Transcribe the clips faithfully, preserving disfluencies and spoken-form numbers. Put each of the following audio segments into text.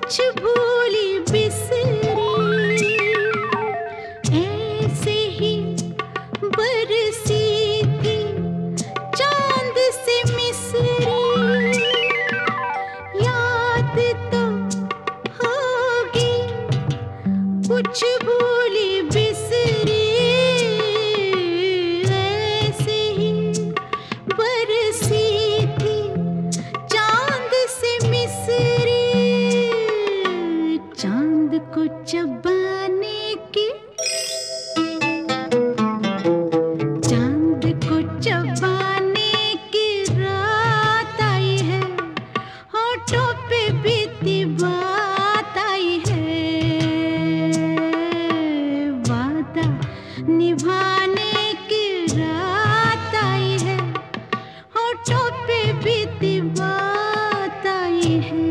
कुछ भूली बिसरी, ऐसे ही बरसी थी चांद से मिसरी। याद तो होगी कुछ भूली बिसरी, ऐसे ही बरसी थी चांद से मिसरी। चांद को चबाने की, चांद को चबाने की रात आई है, होठों पे बीती बात आई है। वादा निभाने की रात आई है, होठों पे बीती बात आई है।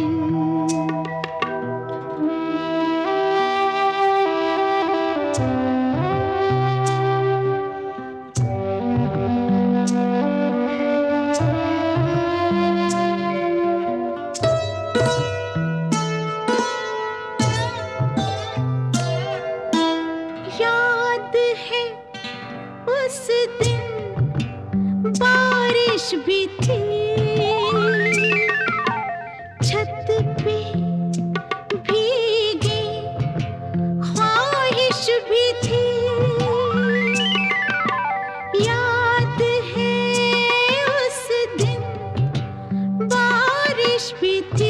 याद है उस दिन बारिश भी थी, छत पे भीगी ख्वाहिश भी थी। याद है उस दिन बारिश भी थी,